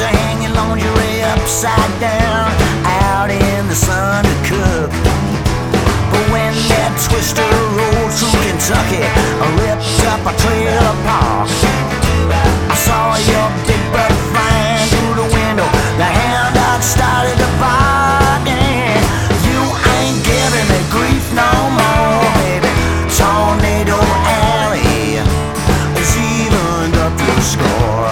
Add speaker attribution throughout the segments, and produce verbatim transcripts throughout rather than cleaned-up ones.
Speaker 1: are hanging lingerie upside down out in the sun to cook. But when that twister rolled through Kentucky, I ripped up a trailer park. I saw your big butt flying through the window. The hound dog started to bark, and you ain't giving me grief no more, baby. Tornado Alley is evened up the score.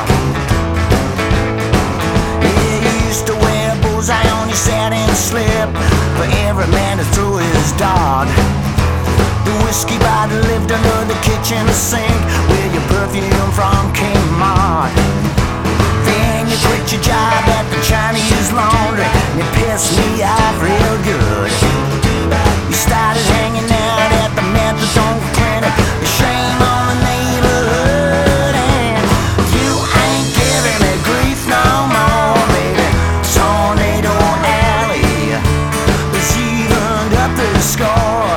Speaker 1: Yeah, you used to wear a bullseye on your satin slip for every man that threw his dog. The whiskey bottle lived under the kitchen sink with your perfume from Kmart. Then you quit your job at the Chinese laundry and you pissed me off real good. You started hanging out at the methadone clinic. The shame on the neighborhood, and you ain't giving me grief no more, baby. Tornado Alley is evened up the score.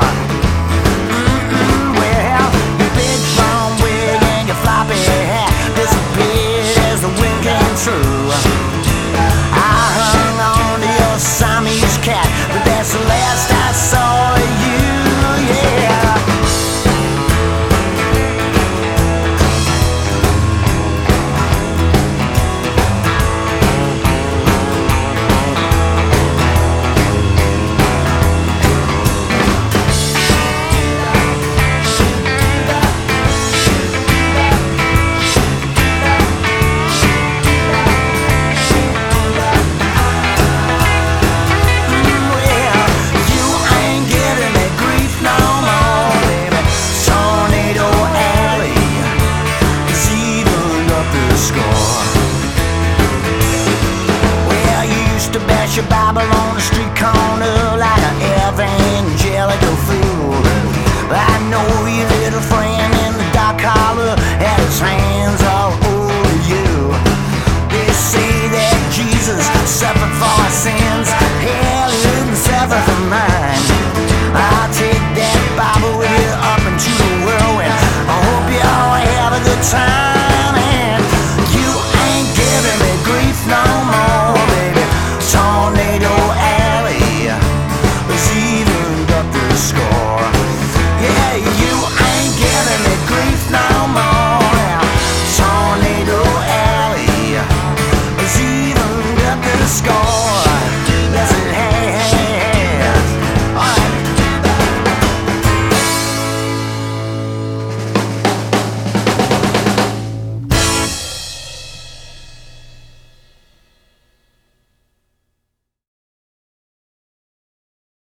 Speaker 1: True. I hung on to your Siamese cat, but that's the last I saw of you, yeah. Your Bible on the street corner like an evangelical fool. I know your little friend in the dark collar had his hands all over you. They say that Jesus suffered for our sins, hell, he didn't suffer for mine. I'll take that Bible with you up into the whirlwind. I hope you all have a good time, and you ain't giving me grief no